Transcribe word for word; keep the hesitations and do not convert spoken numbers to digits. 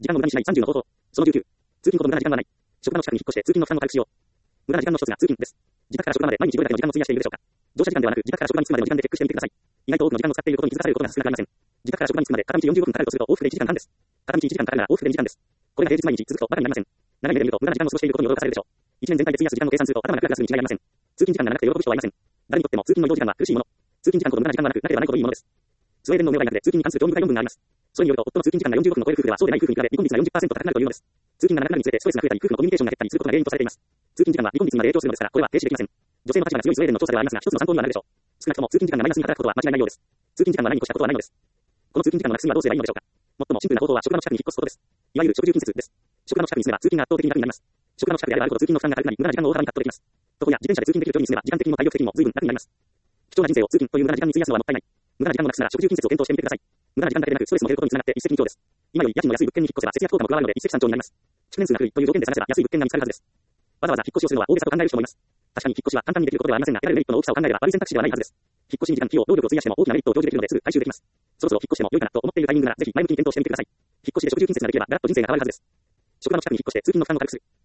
時間を無駄にしないさんじゅうの方法。そのきゅうきゅう。通勤ほど無駄な時間はない。職場の近くに引っ越して通勤の負担を軽くしよう。無駄な時間の一つが通勤です。自宅から職場まで毎日どれだけの時間を費やしているでしょうか。乗車時間ではなく、自宅から職場に着くまでの時間でチェックしてみてください。意外と多くの時間を使っていることに気づかされることが少なくありません。自宅から職場に着くまで片道よんじゅうごふんかかるとすると往復でいちじかんはんです。片道いちじかんかかるなら往復でにじかんです。これが平日毎日続くとバカになりません。長い目で見ると無駄な時間を過ごしていることに驚かされるでしょう。一年全体で費やす時間の計算すると頭がクラクラするに違いありません。通勤時間が長くて喜ぶ人はいません。誰にとっても通勤の移動時間は苦しいもの。通勤時間ほど無駄な時間はなく、なければないほどいいものです。スウェーデンの名大学で通勤に関する興味深い論文があります。それによると、夫の通勤時間がよんじゅうごふんを超える夫婦ではそうでない夫婦に比べ離婚率が よんじゅっパーセント 高くなるというのです。通勤がなくなるにつれてストレスが増えたり、夫婦のコミュニケーションが減ったりすることが原因とされています。通勤時間は離婚率にまで影響するのですから、これは停止できません。女性の立場が強いスウェーデンの調査ではありますが、一つの参考にはなるでしょう。少なくとも通勤時間がマイナスに働くことは間違いないようです。通勤時間は何に越したことはないのです。この通勤時間のなくすにはどうすればいいのでしょうか。最もシンプルな方法は職場の近くに引っ越すことです。いわゆる職住近接です。職場の近くに住めば通勤が圧倒的に楽になります。職場の近くであればあるほど通勤の負担が軽くなり、無駄な時間を大幅にカットできます。徒歩や自転車で通勤できる距離に住めば、時間的にも体力的にも随分楽になります。貴重な人生を通勤という無駄な時間に費やすのはもったいない。無駄な時間をなくすなら職住近接を検討してみてください。無駄な時間だけでなく、ストレスも減ることにつながって一石二鳥です。今より家賃の安い物件に引っ越せば節約効果も加わるので一石三鳥になります。築年数が古いという条件で探せば安い物件が見つかるはずです。わざわざ引っ越しをするのは大げさと考える人もいます。確かに引っ越しは簡単にできることではありませんが、得られるメリットの大きさを考えれば悪い選択肢ではないはずです。引っ越しに時間、費用、労力を費やしても大きなメリットを享受できるのですぐ回収できます。そろそろ引っ越しても良いかなと思っているタイミングなら、ぜひ前向きに検討してみてください。引っ越しで職住近接ができれば、ガラッと人生が変わるはずです。職場の近くに引っ越して通勤の負担を軽くする。